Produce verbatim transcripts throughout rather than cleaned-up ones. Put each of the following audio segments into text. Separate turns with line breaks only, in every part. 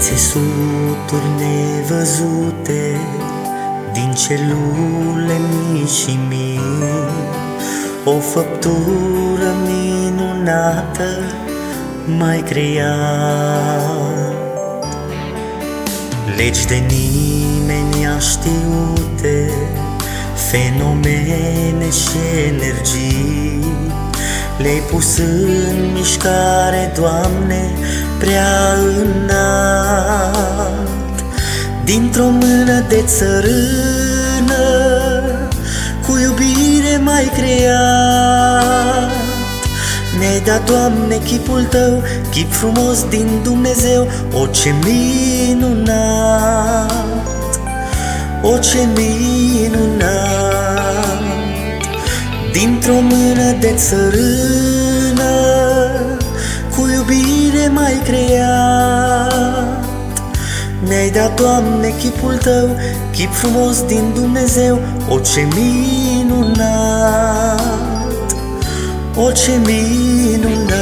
țesuturi nevăzute din celule mii și mii, o făptură minunată mai creat. Legi de nimeni aștiute, fenomene și energii, le-ai pus în mișcare, Doamne, prea înalt. Dintr-o mână de țărână, cu iubire m-ai creat. Mi-ai dat, Doamne, chipul Tău, chip frumos din Dumnezeu. O, ce minunat! O, ce minunat! Dintr-o mână de țărână, cu iubire m-ai creat. Mi-ai dat, Doamne, chipul Tău, chip frumos din Dumnezeu. O, ce minunat! O, ce minunat!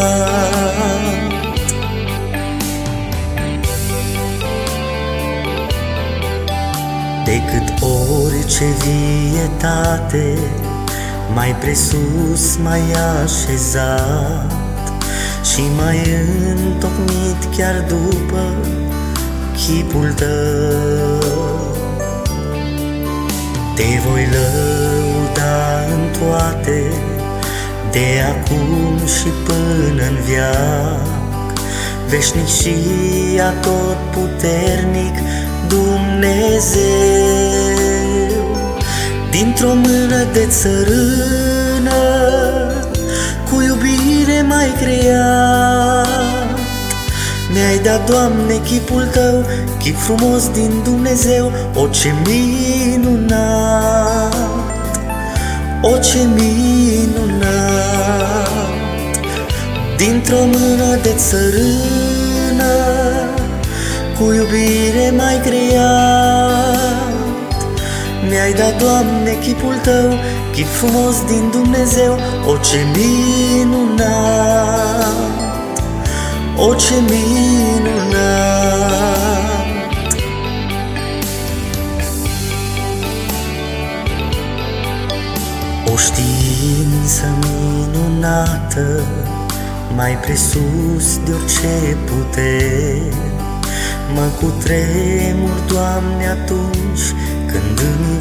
De cât orice vietate, mai presus m-ai așezat și m-ai întocmit chiar după chipul Tău. Te voi lăuda în toate, de acum și până în veac, veșnic și atotputernic Dumnezeu. Dintr-o mână de țărână, cu iubire m-ai creat. Mi-ai dat, Doamne, chipul Tău, chip frumos din Dumnezeu. O, ce minunat! O, ce minunat! Dintr-o mână de țărână, cu iubire m-ai creat. Mi-ai dat, Doamne, chipul Tău, chip frumos din Dumnezeu. O, ce minunat! O, ce minunat! O știință minunată, mai presus de orice puteri, mă cutremur, Doamne, atunci când îmi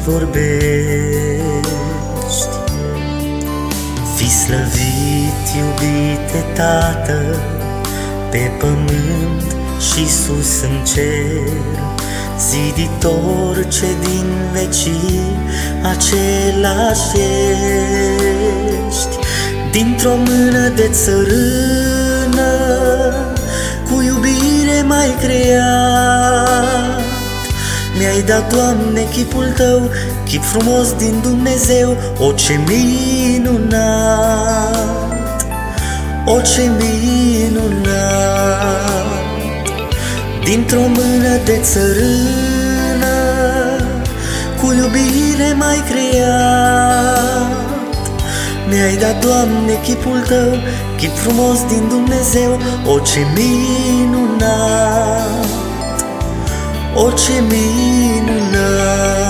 vorbești. Fii slăvit, iubite Tată, pe pământ și sus în cer, ziditor ce din vecii același ești. Dintr-o mână de țărână, cu iubire m-ai creat. Mi-ai dat, Doamne, chipul Tău, chip frumos din Dumnezeu. O, ce minunat! O, ce minunat! Dintr-o mână de țărână, cu iubire m-ai creat. Mi-ai dat, Doamne, chipul Tău, chip frumos din Dumnezeu. O, ce minunat! O, ce minunat!